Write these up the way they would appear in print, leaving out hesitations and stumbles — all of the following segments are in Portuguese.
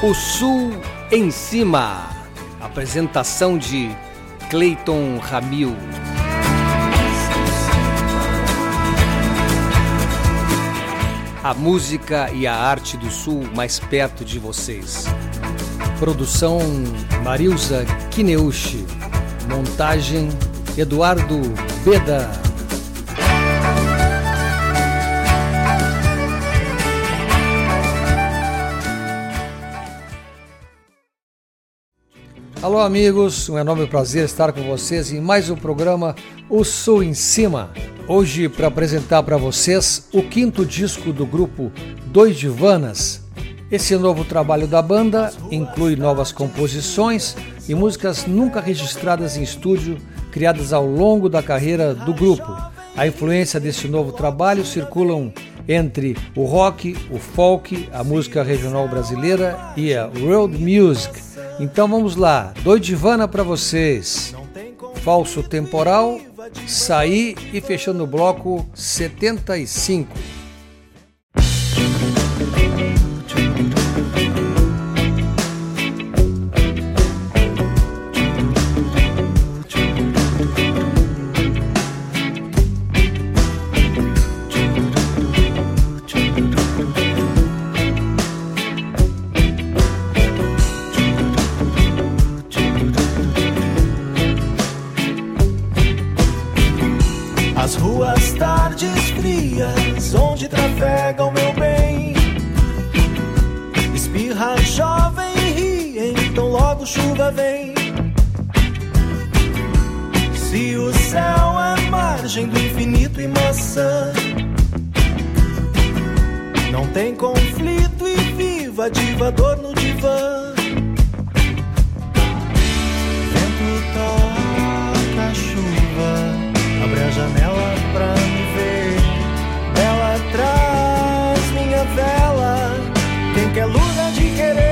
O Sul em Cima. Apresentação de Cleiton Ramil. A música e a arte do Sul mais perto de vocês. Produção Marilza Kineuchi. Montagem Eduardo Beda. Alô amigos, um enorme prazer estar com vocês em mais um programa O Sul em Cima. Hoje para apresentar para vocês o quinto disco do grupo Dois Divanas. Esse novo trabalho da banda inclui novas composições e músicas nunca registradas em estúdio, criadas ao longo da carreira do grupo. A influência desse novo trabalho circulam entre o rock, o folk, a música regional brasileira e a world music. Então vamos lá, Dois Divana para vocês. Falso Temporal, Saí e fechando o bloco 75. As ruas tardes frias, onde trafega o meu bem, espirra jovem e ri, então logo chuva vem. Se o céu é margem do infinito e maçã, não tem conflito e viva diva dor no divã. Vento toca a chuva, abre a janela pra me ver. Ela traz minha vela, quem quer lura de querer.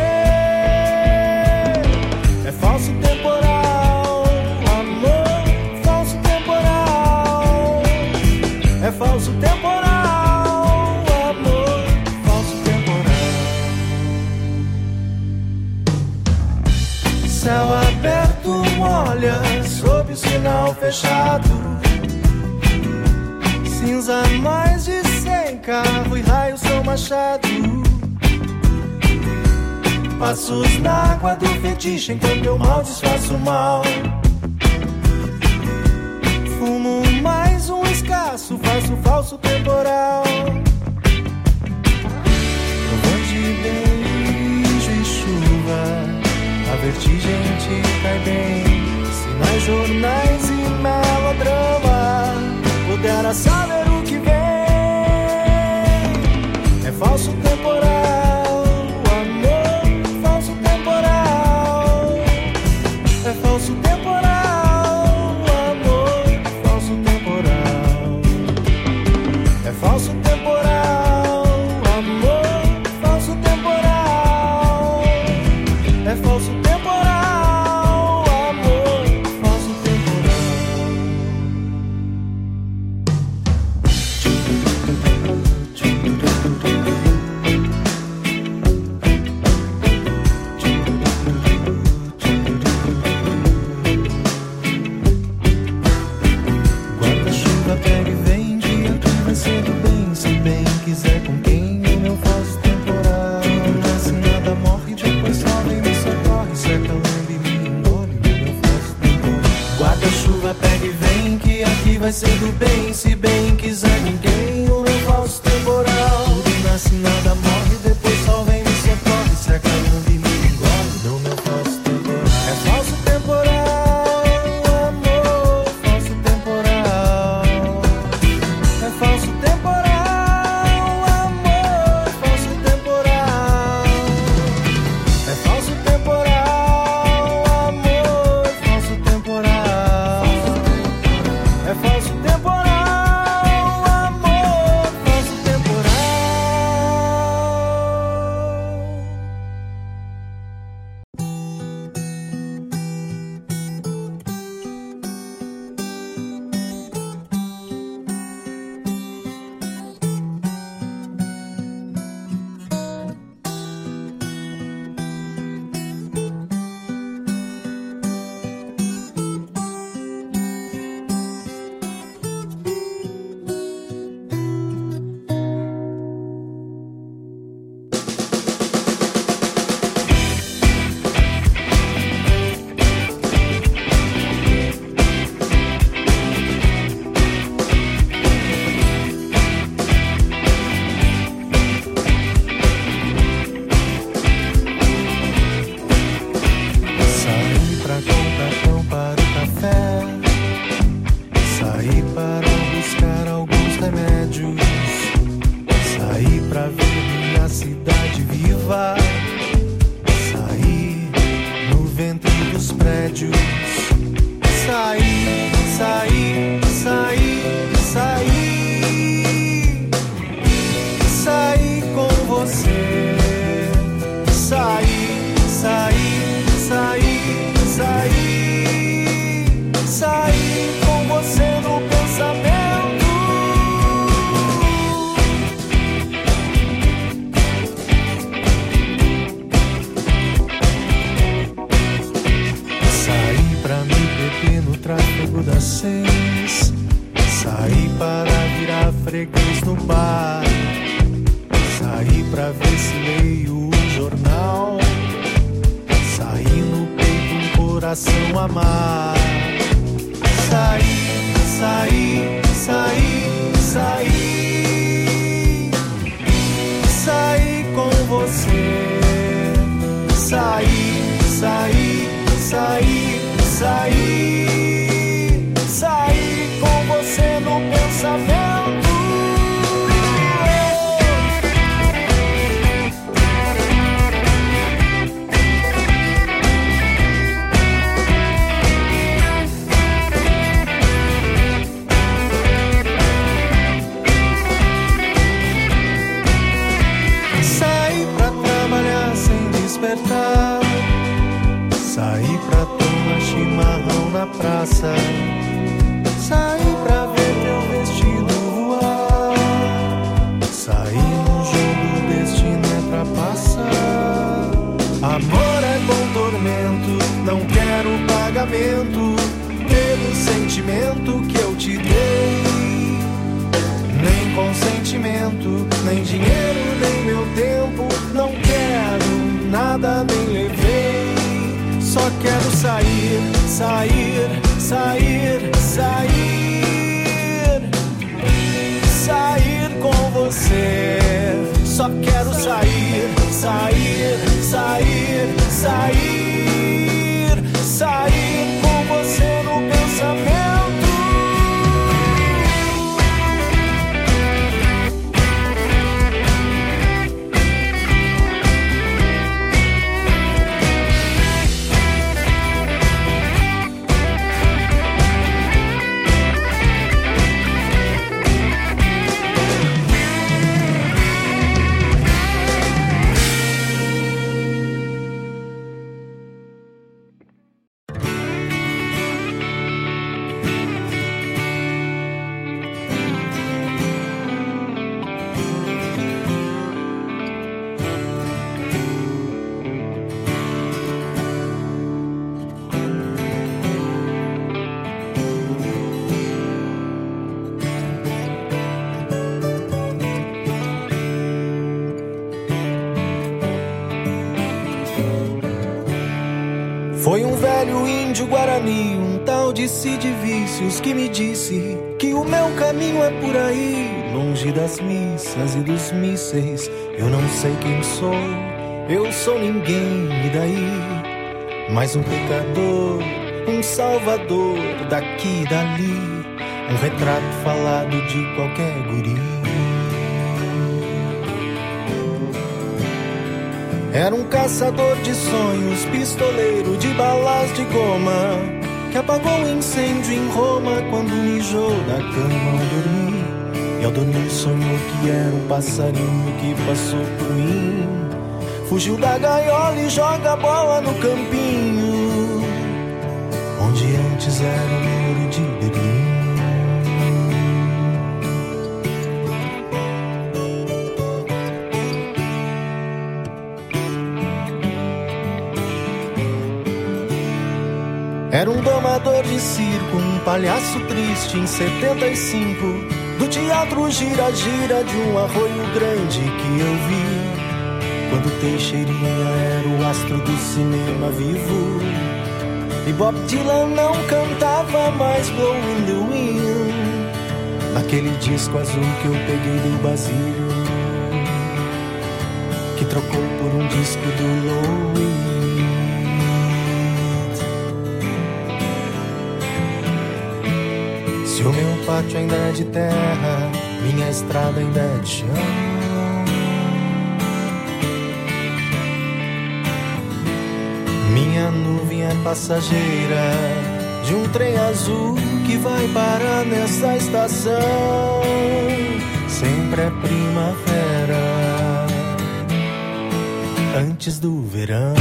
É falso temporal, amor, falso temporal. É falso temporal, amor, falso temporal. Céu aberto molha sob o sinal fechado. Cinza mais de 100, carro e raio são machado. Passos na água do fetiche enquanto eu mal disfarço o mal. Fumo mais um escasso, faço falso temporal. Trovões de beijo e chuva, a vertigem te cai bem. Sinais, jornais e melodrama, pudera saber o que vem. É falso temporal, amor, falso temporal. É falso temporal, amor, falso temporal. É falso temporal, amor, falso temporal. É falso temporal, amor, falso temporal. Guarda-chuva pega e vem, dia que vai ser do bem. Se bem quiser com quem o meu falso temporal. Não nasce nada, morre, depois sobe e me socorre. Seca, lambe e me engole, o meu falso temporal. Guarda-chuva pega e vem, que aqui vai ser do bem. Se bem quiser com quem o meu falso temporal. Tudo nasce, nada morre, depois sol vem e me socorre. Seca, lambe e me engole, no meu falso temporal. É falso temporal, amor, falso temporal. É falso temporal, amor, falso temporal. É falso temporal, amor, falso temporal. É falso temporal, amor, jogo das 6. Saí para virar freguês no bar. Saí pra ver se leio o jornal. Saí no peito um coração amar. Saí, saí, saí, saí. Saí com você. Saí, saí, saí, saí. Saí com você no pensamento. Saí pra trabalhar sem despertar. Saí pra tomar chimarrão na praça. Saí pra ver teu vestido voar. Saí num jogo, o destino é trapaça. Amor é com tormento, não quero pagamento pelo sentimento que eu te dei. Nem consentimento, nem dinheiro, nem meu tempo. Não quero nada, nem levei. Só quero sair, sair, sair, sair. Sair com você. Só quero sair, sair, sair, sair. Sair com você no pensamento. Foi um velho índio guarani, um tal de Cid Vícios, que me disse que o meu caminho é por aí, longe das missas e dos mísseis. Eu não sei quem sou, eu sou ninguém, e daí? Mais um pecador, um salvador daqui e dali, um retrato falado de qualquer guri. Era um caçador de sonhos, pistoleiro de balas de goma, que apagou o incêndio em Roma quando mijou da cama ao dormir. E ao dormir sonhou que era um passarinho que passou por mim. Fugiu da gaiola e joga a bola no campinho, onde antes era um muro de Berlim. Era um domador de circo, um palhaço triste em 75, do teatro gira-gira de um arroio grande que eu vi, quando Teixeirinha era o astro do cinema vivo. E Bob Dylan não cantava mais Blowin' in the Wind, naquele disco azul que eu peguei do Basílio, que trocou por um disco do Louis. Se o meu pátio ainda é de terra, minha estrada ainda é de chão, minha nuvem é passageira de um trem azul que vai parar nessa estação. Sempre é primavera, antes do verão.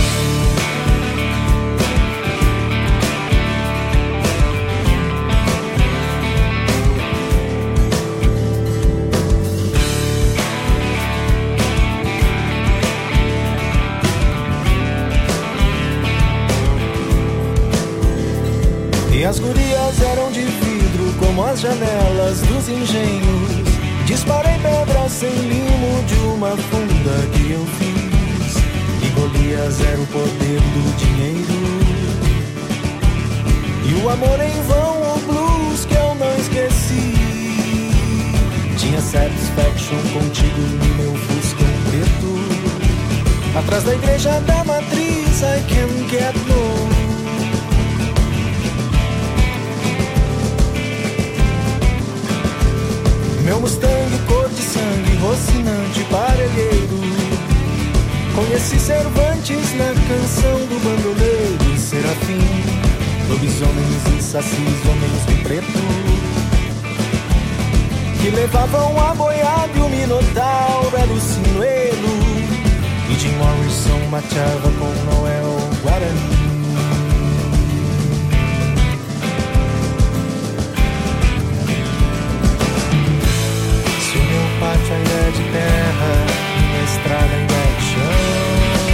E as gurias eram de vidro como as janelas dos engenhos. Disparei pedras sem limo de uma funda que eu fiz. E Golias era o poder do dinheiro. E o amor em vão, o blues que eu não esqueci. Tinha satisfaction contigo no meu Fusca preto. Atrás da igreja da matriz, I can't get no. Meu Mustang cor de sangue, rocinante, parelheiro. Conheci Cervantes na canção do bandoleiro. Serafim, lobisomens e sacis, homens de preto, que levavam a boiada e o minotauro era o sinuelo. E Jim Morrison mateava com Noel Guarani. Se o meu pátio ainda é de terra, minha estrada ainda é de chão.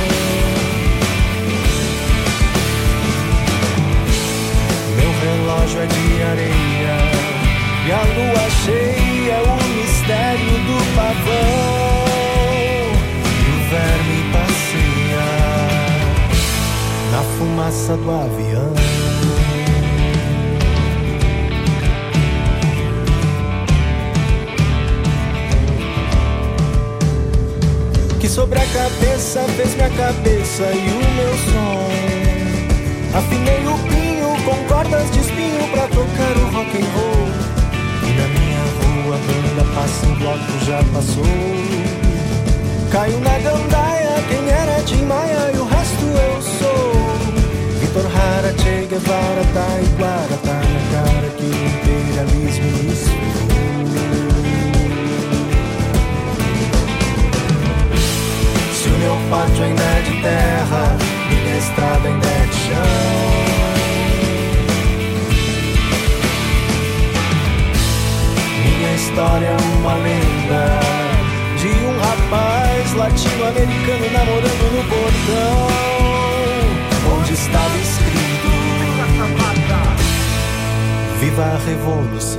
Meu relógio é de areia e a lua cheia é o mistério do pavão. E o verme passeia na fumaça do avião. Que sobre a cabeça fez minha cabeça e o meu som. Afinei o pinho com cordas de espinho pra tocar o rock and roll. E na minha rua a banda passa, um bloco já passou. Caiu na gandaia quem era Tim Maia e o resto eu sou. Vitor Hara, Che Guevara, Taiguara, tá na cara que o imperialismo me esfregou. Se o meu pátio ainda é de terra, minha estrada ainda é de chão. Minha história é uma lenda de um rapaz latino-americano namorando no portão, onde estava escrito: Viva a Revolução.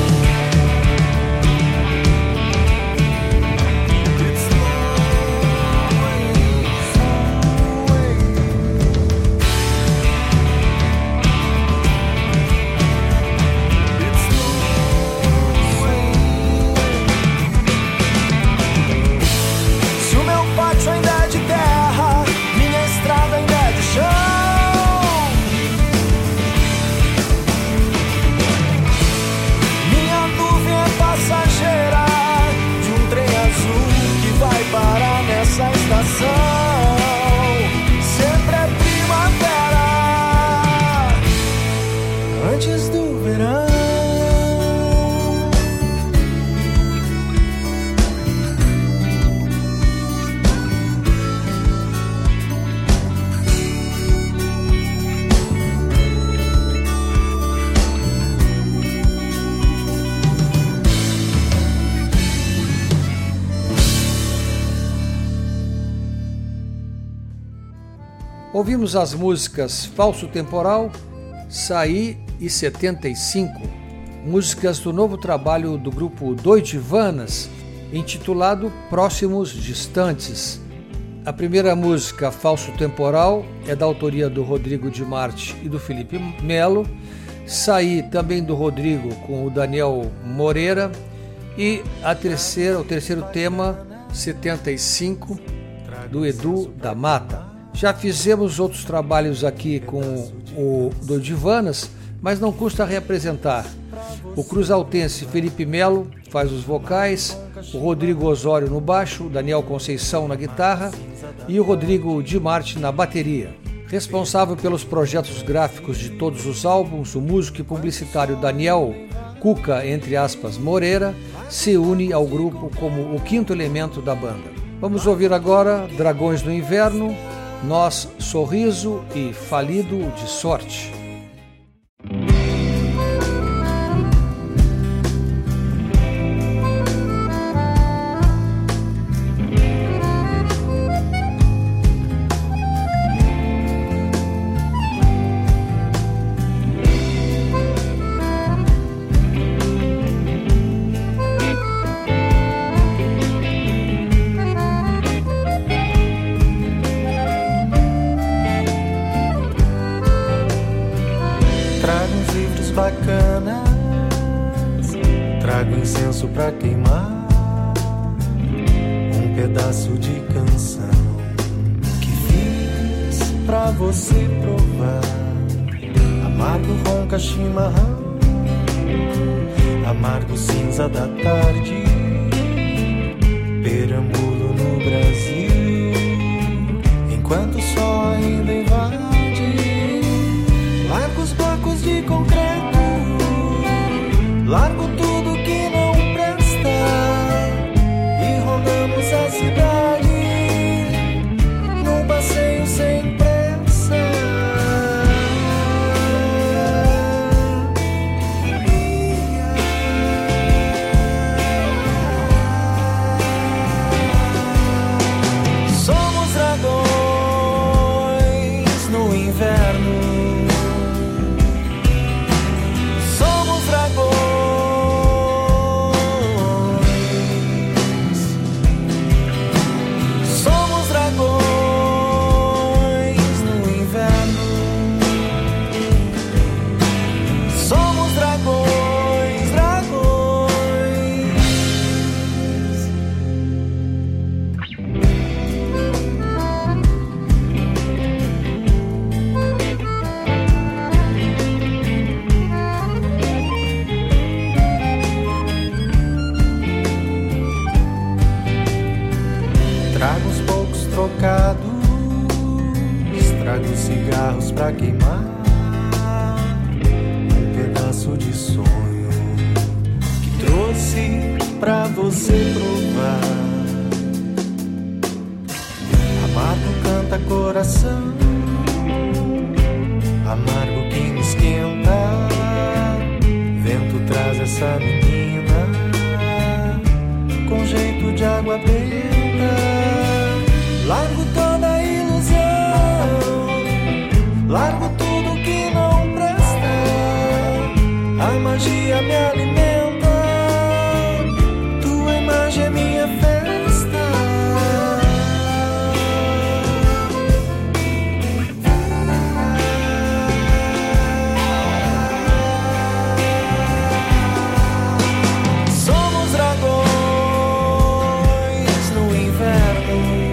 Essa estação sempre é primavera, antes do verão. Ouvimos as músicas Falso Temporal, Saí e 75, músicas do novo trabalho do grupo Doidivanas, intitulado Próximos Distantes. A primeira música, Falso Temporal, é da autoria do Rodrigo de Marte e do Felipe Melo. Saí também do Rodrigo com o Daniel Moreira. E o terceiro tema, 75, do Edu da Mata. Já fizemos outros trabalhos aqui com o Doidivanas, mas não custa reapresentar. O cruzaltense Felipe Melo faz os vocais, o Rodrigo Osório no baixo, Daniel Conceição na guitarra e o Rodrigo de Marte na bateria. Responsável pelos projetos gráficos de todos os álbuns, o músico e publicitário Daniel Cuca, entre aspas, Moreira, se une ao grupo como o quinto elemento da banda. Vamos ouvir agora Dragões do Inverno, Nós, Sorriso e Falido de Sorte. livros bacanas, trago incenso pra queimar, um pedaço de canção que fiz pra você provar. Amargo ronca chimarrão, amargo cinza da tarde, perambulo no Brasil, enquanto o sol ainda invade. Largo os blocos de concreto, largo tudo que não presta e rodamos a cidade num passeio sem pressa. Somos dragões no inverno. Trago cigarros pra queimar, um pedaço de sonho que trouxe pra você provar. Amargo canta coração, amargo que me esquenta. Vento traz essa menina com jeito de água benta. Largo toda a ilusão, largo tudo que não presta. A magia me alimenta, tua imagem é minha festa. Somos dragões no inverno.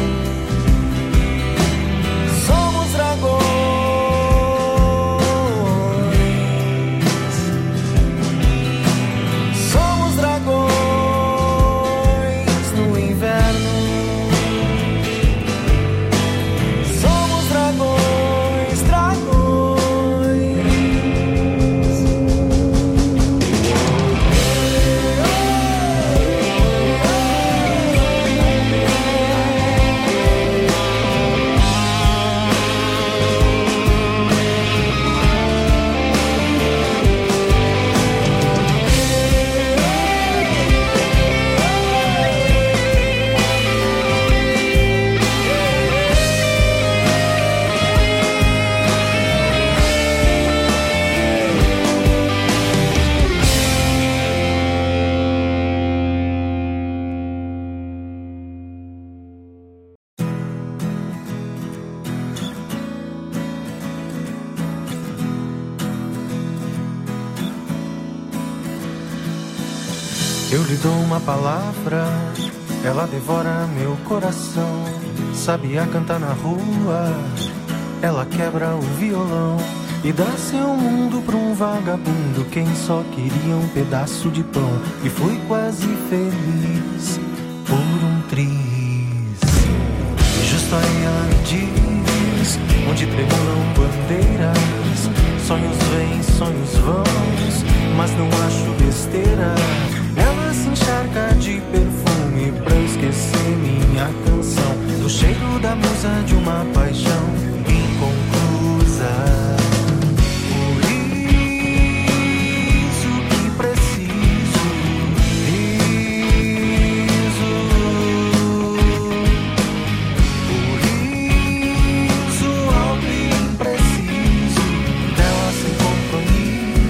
Eu lhe dou uma palavra, ela devora meu coração. Sabia cantar na rua, ela quebra o violão e dá seu mundo pra um vagabundo, quem só queria um pedaço de pão. E fui quase feliz por um triz. E justo aí ela me diz, onde tremulam bandeiras, sonhos vêm, sonhos vão, mas não acho besteira. Ela se encharca de perfume pra esquecer minha canção, do cheiro da musa de uma paixão inconclusa. Por isso que preciso riso, por isso algo impreciso dela sem compromisso.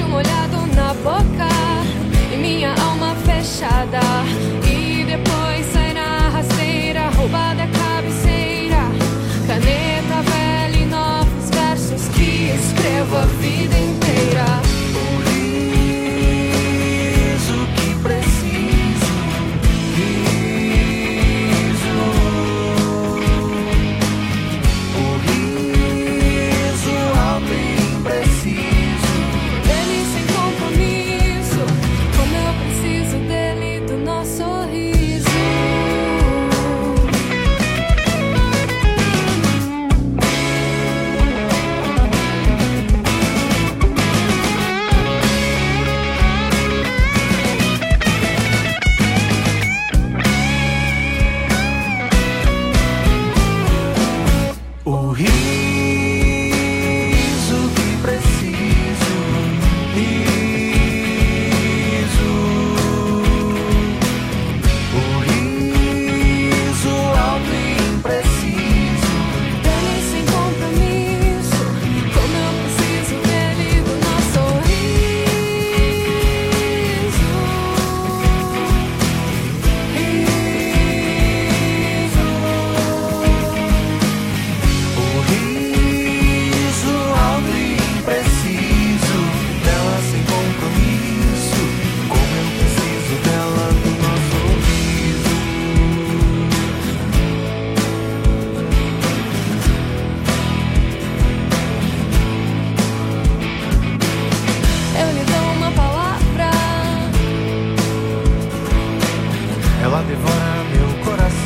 cabelo molhado na boca e minha alma fechada. E depois sai na rasteira, roubada a cabeceira, caneta velha e novos versos que escrevo a vida inteira. O riso que preciso, riso. O riso alto e impreciso, Ele sem compromisso, como eu preciso dele, do nosso sorriso. o riso que preciso, riso. O riso alto e impreciso, Ele sem compromisso, como eu preciso dele, do nosso sorriso. o riso alto e impreciso, dela sem compromisso, como eu preciso dela do nosso riso. Eu lhe dou uma palavra, Ela devora meu coração.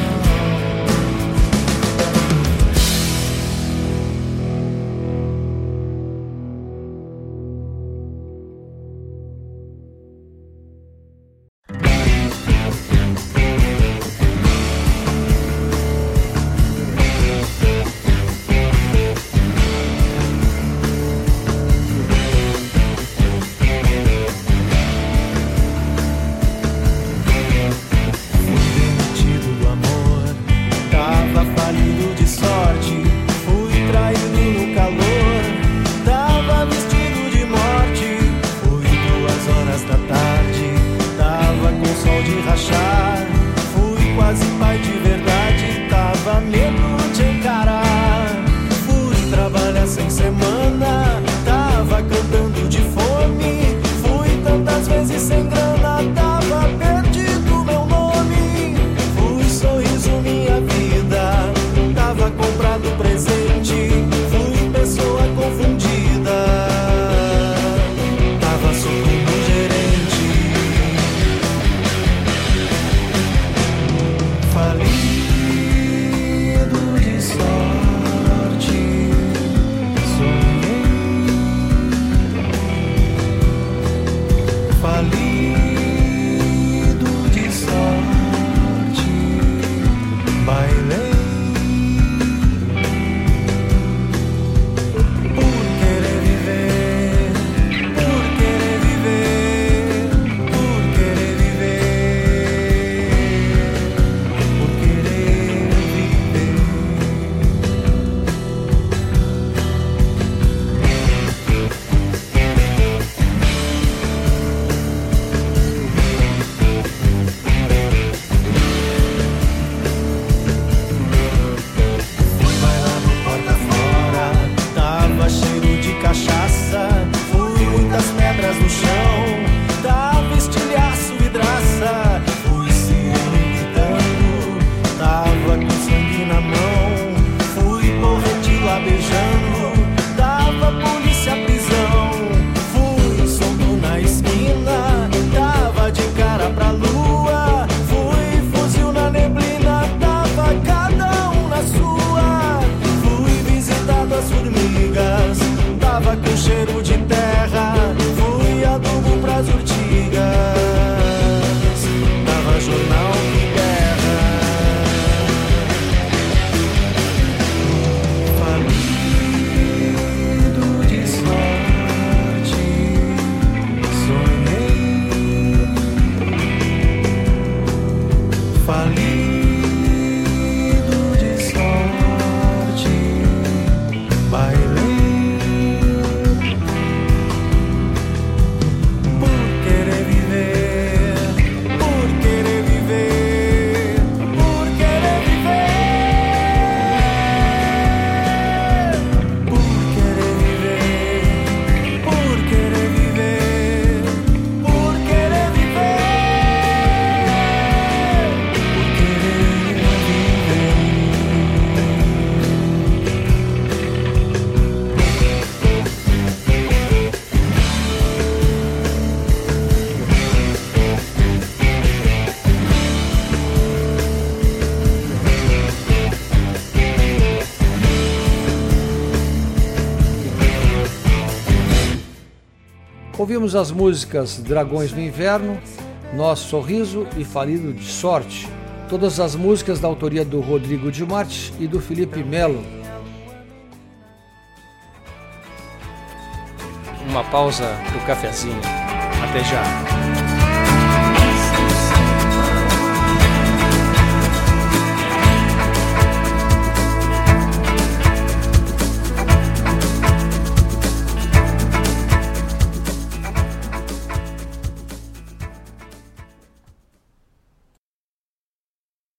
Fui demitido do amor, tava falido de sorte. Fui traído no calor, tava vestido de morte. Fui 2 horas da tarde, tava com sol de rachar. Fui quase pai de verdade, tava medo de encarar. Fui trabalhar sem semana, tava cantando de fome. Fui tantas vezes sem grana, tava perdido meu nome. Fui sorriso minha vida, tava comprado presente. Fui pessoa confundida, tava socorro gerente. Falido de sorte, sonhei. Falido de sorte, bailei. Por querer viver, por querer viver, por querer viver, por querer viver. Fui bailar no porta fora, tava cheiro de cachaça. Fui muitas pedras no chão, tava estilhaço e vidraça. Fui sirene gritando, tava com sangue na mão. Fui porrete lá beijando, tava polícia prisão. Fui solto na esquina, tava de cara pra lua. Fui fuzil na neblina, tava cada um na sua. Fui visitado as formigas, tava com cheiro de terra. Fui adubo pras urtigas, tava jornal de guerra. Falido de sorte, sonhei. Falido de sorte, bailei. Ouvimos as músicas Dragões no Inverno, Nosso Sorriso e Falido de Sorte, todas as músicas da autoria do Rodrigo de Marte e do Felipe Melo. Uma pausa pro cafezinho. Até já.